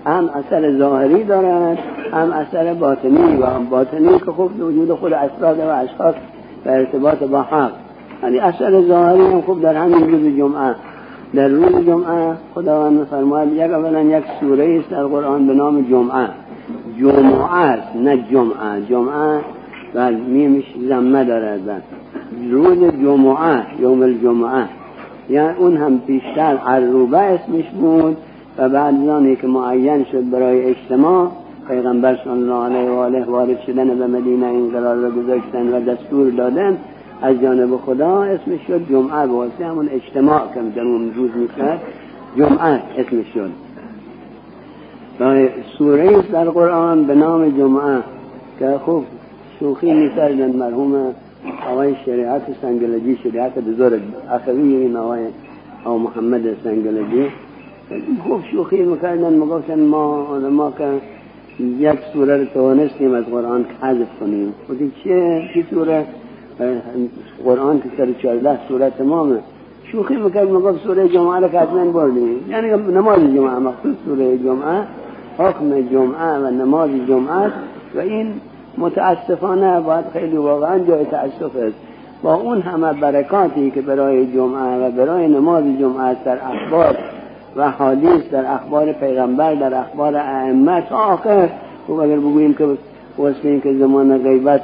هم اثر ظاهری دارد هم اثر باطنی، و باطنی که خوب وجود خود افراد و اشخاص و ارتباط با حق. ولی اثر ظاهری هم خوب در همین روز جمعه. در روز جمعه خداوند می‌فرماید یک سوره است در قرآن به نام جمعه. جمعه است نه جمعه. جمعه و میمش ضمه دارد. روز جمعه، یوم الجمعه، یعنی اون هم بیشتر عروبه اسمش بود و بعد زانی که معین شد برای اجتماع، پیغمبر صلی الله علیه و آله وارد شدن به مدینه این قرار را گذاشتن و دستور دادن از جانب خدا، اسمش شد جمعه. واسه همون اجتماع که در اون روز می‌کرد جمعه اسمش شد. و سوره در قرآن به نام جمعه که خوب شوخی می‌کردن مرحوم آقای شریعت سنگلجی، شریعت بزرگ اخوی این آقای محمد سنگلجی، خوب شوخی می‌کردن، میگفتن ما که یک سوره رو توانستیم از قرآن حذف کنیم. بودی چه سوره؟ قرآن که سر 14 سوره تمامه. شوخی می‌کرد، میگفت سوره جمعه رو که حتما بردیم، یعنی نماز جمعه، مخصوص سوره جمعه، حکم جمعه و نماز جمعه. و این متاسفانه باید خیلی واقعا جای تأسف است با اون همه برکاتی که برای جمعه و برای نماز جمعه در اخبار و حدیث، در اخبار پیغمبر، در اخبار ائمه تا آخر. و اگر بگوییم که واسه این که زمان غیبت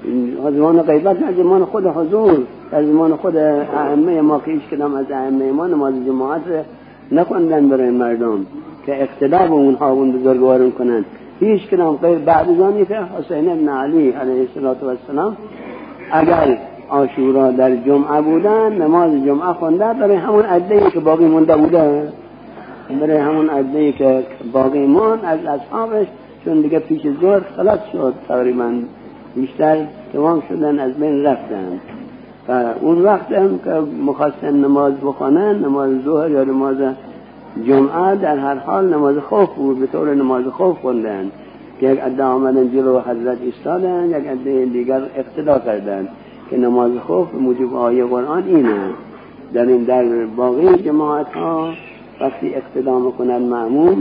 نه، زمان خود حضور، در زمان خود ائمه ما که هیچ کدام از ائمه ما نماز جماعت نخوندن برای مردم که اقتدا به اونها اون بزرگواران کنند. هیچ کدام غیر بعد از آنی که حسین ابن علی علیه السلام اگر عاشورا در جمعه بودن نماز جمعه خونده برای همون عده‌ای که باقی مونده بوده، برای همون عده‌ای که باقی مون از اصحابش، چون دیگه پیش ظهر خلاص شد تقریبا، بیشتر تمام شدن، از بین رفتن. و اون وقت هم که مخواستن نماز بخونن، نماز ظهر یا نماز جمعه، در هر حال نماز خوف بود، به طور نماز خوف خوندن که یک عده آمدن جلو حضرت ایستادن، یک عده دیگر اقتدا کردن که نماز خوف موجب آیه قرآن اینه. در باقی جماعت ها وقتی اقتدا میکنن مأموم،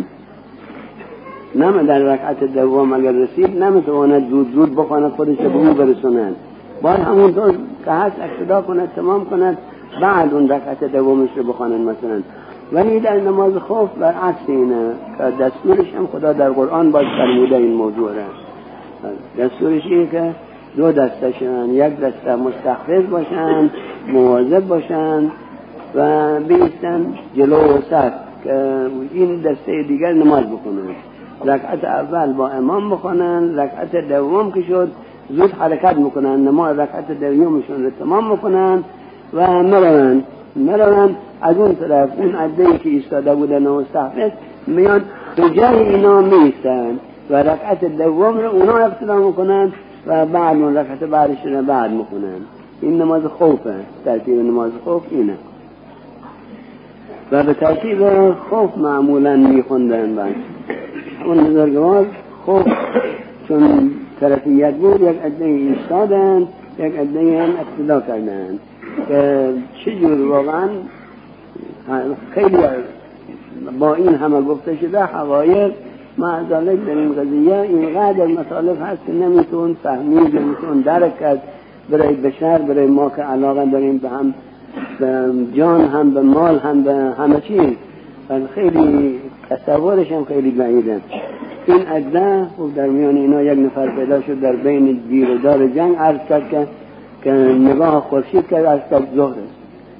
نم در رکعت دوم اگر رسید نمیتواند زود بخواند خودش به او برسوند، باید همونطور که هست اقتدا کند، تمام کند، بعد اون رکعت دومش رو بخواند مثلا. ولی در نماز خوف برعکس اینه که دستورش هم خدا در قرآن باز فرموده این موضوع را. دستورش اینه که دو دسته شن، یک دسته مستحفظ باشن، مواظب باشن و بیستن جلو و صف که این دسته دیگر نماز بکنن. رکعت اول با امام بخونن، رکعت دوم که شد زود حرکت میکنن، نماز رکعت دومشون رو تمام میکنن و مرون از اون طرف اون عده‌ای که ایستاده بودن و مستحفظ میان به جای اینا میستن و رکعت دوم رو اونا اقتدا میکنن و بعد اون رکعت بعدش رو بعد میکنن. این نماز خوفه، ترتیب نماز خوف اینه. و به ترتیب خوف معمولا میخوندن. بعد اون بزرگوار خوف چون طرفیت بود، یک عده ایستادن، یک عده هم اقتدا کردن که چجور واقعا خیلی با این همه گفته شده حقایق معذالک در این قضیه اینقدر مطالب هست که نمیتون فهمید، نمیتون درک کرد برای بشر، برای ما که علاقه داریم به هم، به جان هم، به مال هم، به همه چیز، خیلی تصورش هم خیلی بعیده. این عده در میان اینا یک نفر پیدا شد در بین گیر و دار جنگ، عرض کرد که نگاه خورشید کرد، عرض کرد ظهر است.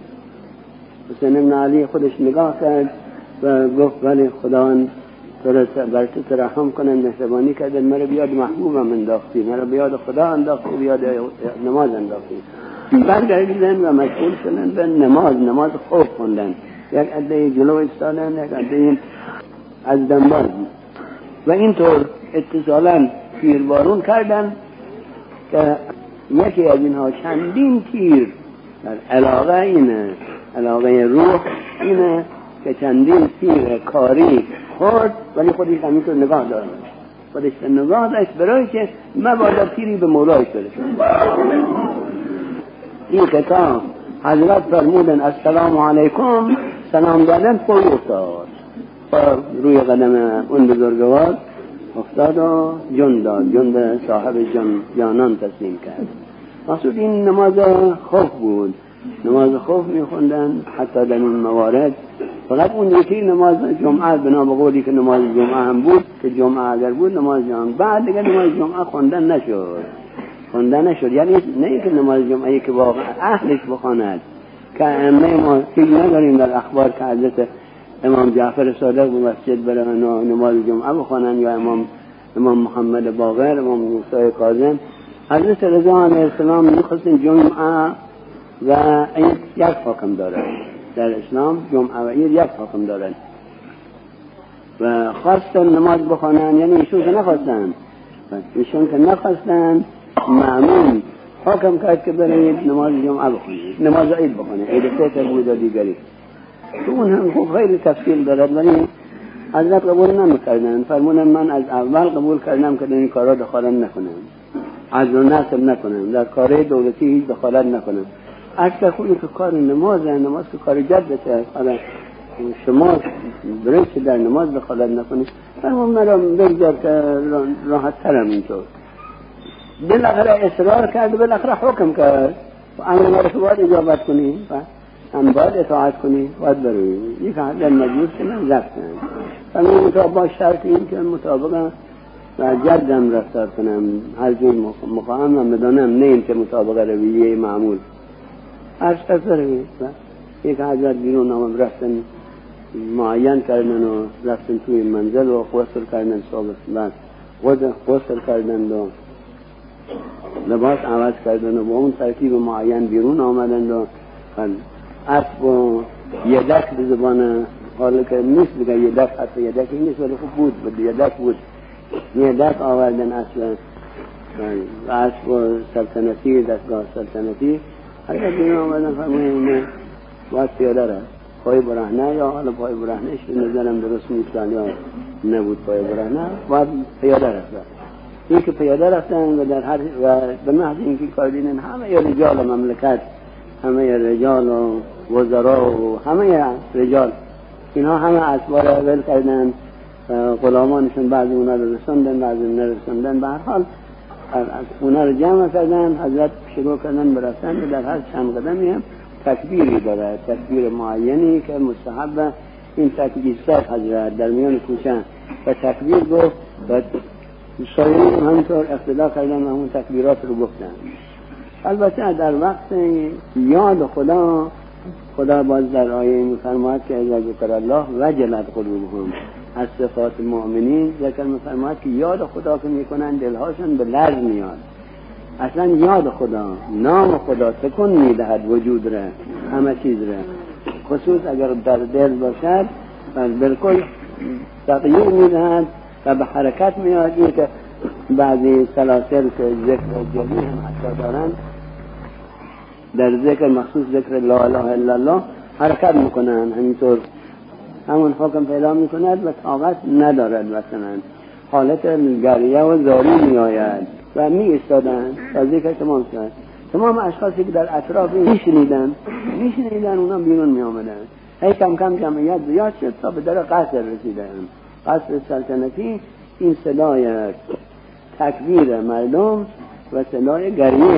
حسین ابن علی خودش نگاه کرد و گفت ولی خداوند بر تو ترحم کنن، مهربانی کردن، مرا بیاد محبوبم انداختی، مرا بیاد خدا انداختی، بیاد نماز انداختی. برگردیدن و مشغول شدن به نماز خوف خوندن. یک عده جلو ایستادن، یک عده از دنبال، و اینطور اتصالا تیربارون کردن که یکی از اینها چندین تیر در علاقه روح اینه که چندین تیر کاری خورد، ولی خودش همینطور نگاه دارد، خودش نگاه داشت برای که مبادا تیری به مولایش برسد. این کتاب حضرت فرمودن السلام علیکم، سلام دادن پای افتاد. پا روی قدم اون بزرگوار افتاد و جون داد، جون به صاحب جانان تسلیم کرد. مقصود این نماز خوف بود، نماز خوف میخوندن حتی در این موارد. فقط اون یکی نماز جمعه بنا به قولی که نماز جمعه هم بود، که جمعه اگر بود نماز جمعه، بعد دیگه نماز جمعه خوندن نشد. یعنی نه که نماز جمعه که واقعا اهلش بخواند، که ائمه ما هیچ نداریم در اخبار که حضرت امام جعفر صادق به مسجد برن و نماز جمعه بخونن، یا امام محمد باقر، امام موسی کاظم. حضرت رضا علیه السلام میخواستن جمعه و عید یک حکم دارد در اسلام، جمعه و عید یک حکم دارد و خواستن نماز بخونن. یعنی ایشون که نخواستن معمول حکم کرد که برید نماز جمعه بخونید، نماز عید بخونید، عید فطر بود و دیگری. تو اون هم خوب خیلی تفصیل دارد، ولی حضرت قبول نمیکردن. فرمودن من از اول قبول کردم که در این کارا دخالت نکنم، عزل و نصب نکنم، در کار دولتی هیچ دخالت نکنم. اصلا خودی که کار نماز که کار جدته، حالا شما برای که در نماز دخالت نکنید، فرمون مرا بگذار که راحت ترم اینطور. بالاخره اصرار کرد و بالاخره حکم کرد و امر مرا که باید اجابت کنی، هم باید اطاعت کنی، باید بروی. یک در مجلس که من رفتن فرمون با شرط این که مطابقا و جدم رفتار کنم، هر جور مقام هم بدانم، نه این که مطابق رویه معمول هر شخص رویه. یک حضرت بیرون آمد، رفتن معین کردن و رفتن توی منزل و غسل کردن، غسل کردن و لباس عوض کردن و با اون ترتیب معین بیرون آمدن و اسب و یدک به زبان حالا که نیست بگه یدک، حتی یدکی نیست ولی خوب بود، یدک آوردن اسب و سلطنتی، دستگاه سلطنتی. اگر بیرون آمدن فرمودن باید پیاده رفت، پای برهنه، یا حالا پای برهنه شد نظرم درست نیست یا نبود پای برهنه، باید پیاده رفت. این که پیاده رفتن و به محض اینکه کار دیدن همه رجال مملکت، همه رجال و وزرا و همه رجال، اینها همه اسبا را ول کردن، غلامانشون بعضی اونا رو رسوندن، بعضی نرسوندن، به هر حال اونا رو جمع کردن. حضرت شروع کردن برفتن و در هر چند قدمی هم تکبیری داره، تکبیر معینی که مستحب. این تکبیر صد حضرت در میان کوچه و تکبیر گفت و سایرین همینطور اقتدا کردن و همون تکبیرات رو گفتن. البته در وقت یاد خدا باز در آیه می‌فرماید که اذا ذکر الله وجلت قلوبهم، از صفات مؤمنین ذکر می‌فرماید که یاد خدا که میکنن دلهاشون به لرز میاد. اصلا یاد خدا، نام خدا سکون میدهد وجود را، همه چیز را، خصوص اگر در دل باشد بالکل تغییر میدهد و به حرکت میاد. این که بعضی سلاسل که ذکر جلی هم حتی دارن، در ذکر مخصوص ذکر لا اله الا الله حرکت میکنن، همینطور همون حکم پیدا میکند و طاقت ندارد، مثلا حالت گریه و زاری میآید و می ایستادن تا ذکر تمام شد. تمام اشخاصی که در اطراف میشنیدن اونا بیرون می آمدن. هی کم کم جمعیت زیاد شد تا به در قصر رسیدن، قصر سلطنتی. این صدای تکبیر مردم و صدای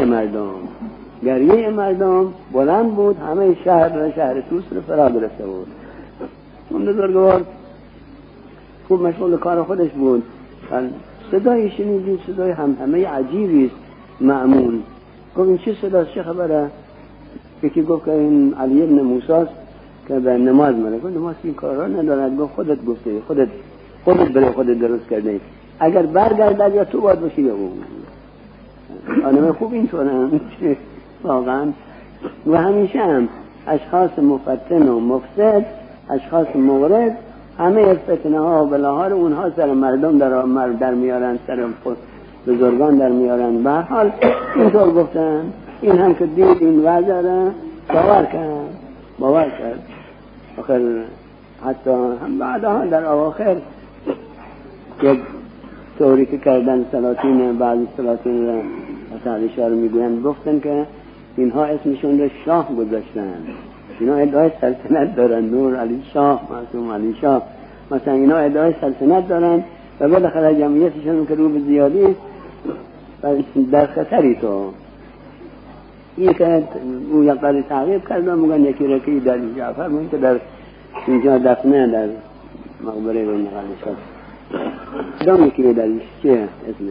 گریه مردم بلند بود، همه شهر توس رو فرا گرفته بود. اون بزرگوار خوب مشغول کار خودش بود. صدای شنیدی، صدای همه عجیبی است معمول. گفت این چه صداست، چه خبره؟ یکی گفت که این علی ابن موسی است که به نماز میره. گفت نماز این کارا ندارد. گفت خودت گفته، خودت برای خودت درست کرده، اگر برگردد یا تو باید باشی یا اون. آدم خوب اینطورن واقعا. و همیشه هم اشخاص مفتن و مفسد، اشخاص مورد، همه فتنه ها و بلاها رو اونها سر مردم در میارن، سر بزرگان در میارن. به هر حال اینطور گفتن. این هم که دید این وضع را باور کرد. آخر حتی هم بعدها در اواخر یک طوری که کردن سلاطین، بعضی سلاطین را تعلیشا رو میگوین، گفتن که اینها اسمشون رو شاه گذاشتن، اینا ادعای سلطنت دارن، نور علی شاه، معصوم علی شاه. مثلا اینا ادعای سلطنت دارن و بالاخره جمعیتشون که رو به زیادی در خطری تو این که او یک قدر تعقیب کردن میگن یکی رکی در جعفر میگن که در اینجا دفنه در مقبره بین قدشات دام یکی در چه اسمش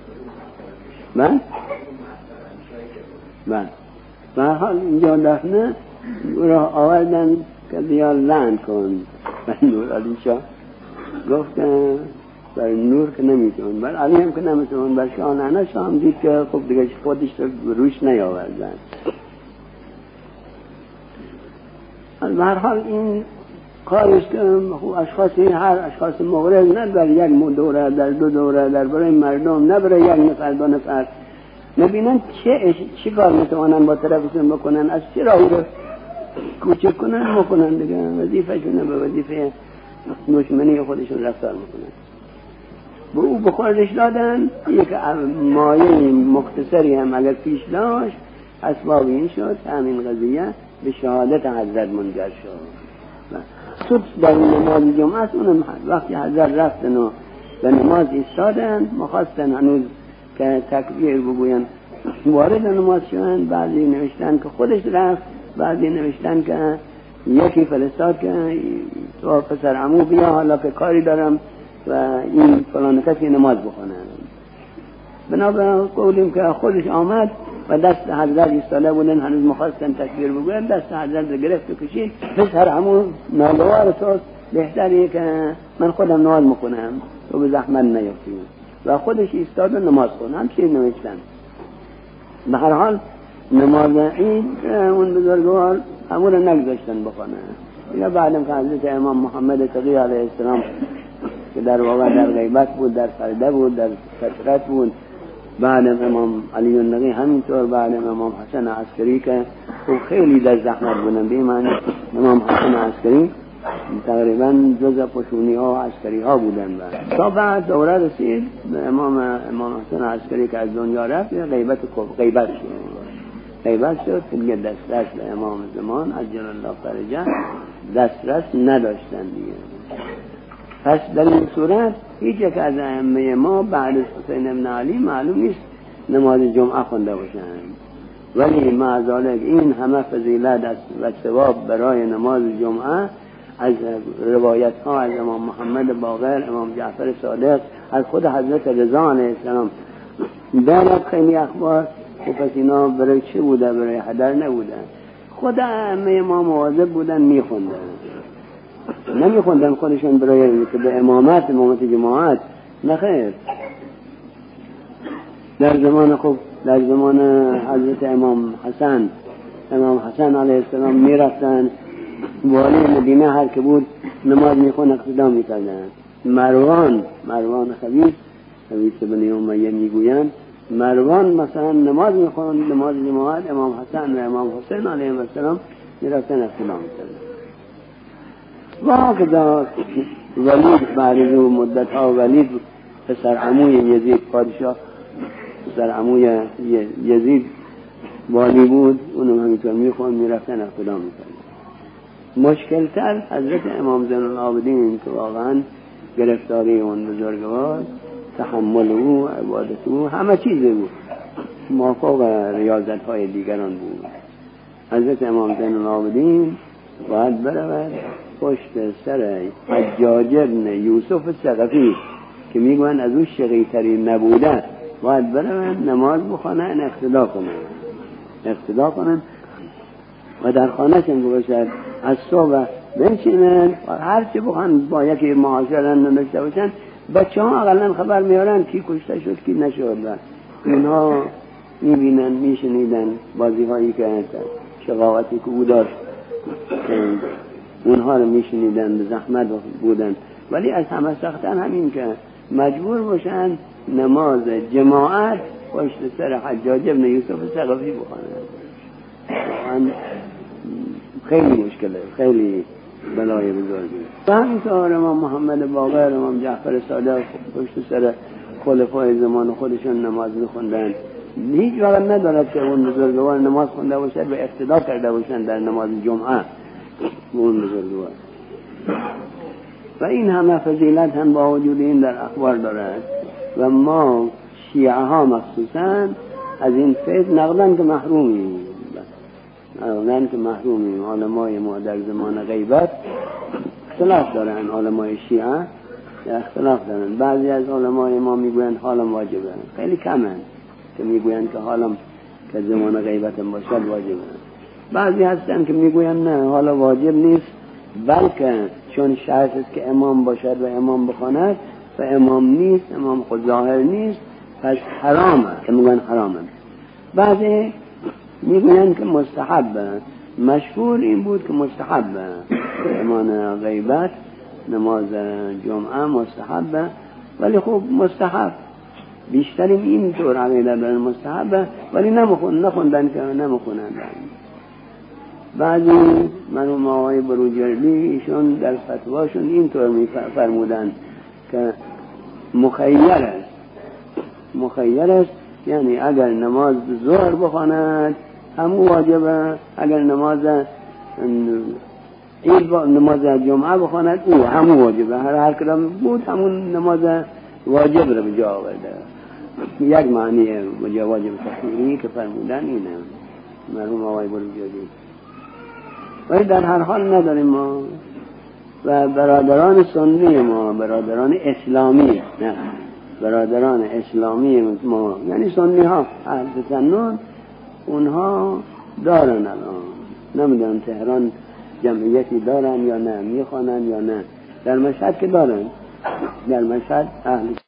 من به حال اینجا دفنه او را آوردن که بیا لعن کن و نور علی شاه گفت بر نور که نمیتون بر علی هم که نمیتون بر شاه نه شاه هم دید که خب دیگه خودش رو روش نیاوردن. به هر حال این کارش که اشخاصی هر اشخاص مورد نه در یک دوره در دو دوره در برای مردم نه برای یک نفر دو نفر نبینن چه کار میتوانن با طرفشون بکنن از چه راهی رو کوچک کنن بکنن دیگه وظیفه‌شونه به وظیفه دشمنی خودشون رفتار میکنن. به او بخوردش دادن یک مایه مختصری هم اگر پیش داشت اسباب این شد همین قضیه به شهادت حضرت منجر شد. سود در نماز جمعه اونم وقتی حضرت رفتن و به نماز ایستادن مخواستن هنوز که تکبیر بگوین وارد نماز شدن بعضی نوشتن که خودش رفت بعضی نوشتن که یکی فرستاد که تو پسر عمو بیا حالا که کاری دارم و این فلان کسی نماز بخونه. بنابراین قولیم که خودش آمد و دست حضرت ایستاده بودن هنوز مخواستن تکبیر بگوین دست حضرت رو گرفت و کشید پسر عمو ناگوار تو بهتریه که من خودم نماز میکنم تو به زحمت نیفتی و خودش ایستاد و نماز خون همچین نوشتن. به هر حال نماز عید اون بزرگوار همون رو نگذاشتن بخونه یا بعدم که حضرت امام محمد تقی علیه السلام که در واقع در غیبت بود در فرده بود در فترت بود بعدم امام علی النقی همینطور بعدم امام حسن عسکری که خیلی در زحمت بودن به معنی امام حسن عسکری تقریبا جزء پشونی ها و عسکری ها بودن تا بعد دوره رسید به امام حسن عسکری که از دنیا رفت غیبت شد که دیگه دسترس به امام زمان عجل الله فرجه دسترس نداشتن دیگه. پس در این صورت هیچ یک از ائمه ما بعد از حسین ابن علی معلوم نیست نماز جمعه خونده باشن ولی مع ذلک این همه فضیلت و ثواب برای نماز جمعه از روایت ها از امام محمد باقر امام جعفر صادق از خود حضرت رضا علیه السلام دارد خیلی اخبار که پس اینا برای چه بوده برای هدر نبودن خود ائمه ما مواظب بودن میخوندن نمیخوندن خودشون برای که به امامت جماعت نخیر. در زمان حضرت امام حسن علیه السلام میرفتن والی مدینه هر که بود نماز میخون اقتدا میکردن. مروان خبیث بن امیه میگویند مروان مثلا نماز میخوند نماز جماعت امام حسن و امام حسین علیه السلام میرفتن اقتدا میکردن. واقعا ولید بعد از مدت ها ولید پسر عموی یزید پادشاه پسر عموی یزید والی بود اونم همینطور میخوند میرفتن اقتدا میکردن. مشکل تر حضرت امام زین العابدین که واقعا گرفتاری اون بزرگوار تحمل او عبادت او همه چیز بود موافق ریاضت های دیگران بود. حضرت امام زین العابدین باید برود پشت سر حجاج ابن یوسف ثقفی که میگوین از او شقی ترین نبوده باید برود نماز بخوانن اقتدا کنن و در خانه شن باشد از صبح بنشینن و هر چی بخوان با یکی معاشره نداشته باشن بچه ها اقلا خبر میارن کی کشته شد کی نشد اینها میبینن میشنیدن بازی هایی که شقاوتی که او داشت اونها رو میشنیدن به زحمت بودن ولی از همه سختن همین که مجبور باشن نماز جماعت پشت سر حجاج ابن یوسف ثقفی بخوانن. خیلی مشکله خیلی بلای بزرگی. و همینطور امام محمد باقر امام جعفر صادق پشت سر خلفای زمان خودشون نماز میخوندن. هیچ وقت ندارد که اون بزرگوار نماز خونده باشد و اقتدا کرده باشند در نماز جمعه اون بزرگوار. و این همه فضیلت هم با وجود این در اخبار دارد و ما شیعه ها مخصوصا از این فیض نقدن که محرومیم، نقدن که محرومیم. علمای ما در زمان غیبت اختلاف دارن، علمای شیعه اختلاف دارن. بعضی از علمای ما میگویند حالم واجبه، خیلی کمن که میگویند که حالم که زمان غیبت باشد واجبه. بعضی هستن که میگویند نه حالا واجب نیست، بلکه چون شرط است که امام باشد و امام بخواند و امام نیست، امام خود ظاهر نیست، پس حرامه، که میگویند حرامه. بعضی میگویند که مستحبه. مشهور این بود که مستحبه، زمان غیبت نماز جمعه مستحبه، ولی خب مستحب بیشترین این طور عقیده بر مستحبه، ولی نخوندن که نمیخونن. بعضی مرحوم آقای بروجردی ایشون در فتواشون این طور میفرمودن که مخیر است، یعنی اگر نماز ظهر بخواند همون واجبه، اگر نماز جمعه بخواند او همون واجبه. هر کدام بود همون نماز واجب رو به جا آورده. یک معنی واجب تخییری که فرمودن اینه مرحوم آقای بروجردی. ولی در هر حال نداریم ما و برادران سنی ما، برادران اسلامی، نه برادران اسلامی ما، یعنی سنی ها اهل سنت، اونها دارن الان. نمیدونم تهران جمعیتی دارن یا نه، میخوانن یا نه. در مشهد که دارن، در مشهد اهل